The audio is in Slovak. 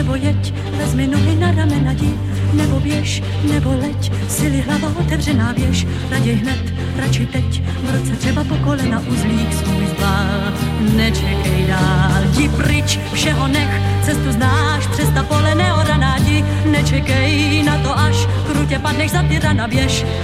nebo jeď, vezmi nohy na ramena jdi, nebo běž, nebo leď, sily hlava otevřená běž, raději hned, radši teď, v roce třeba po kolena uzlík svůj zbal. Nečekej dál, jdi pryč, všeho nech, cestu znáš, přes ta pole neoraná jdi, nečekej na to až, krutě padneš za tyrana běž,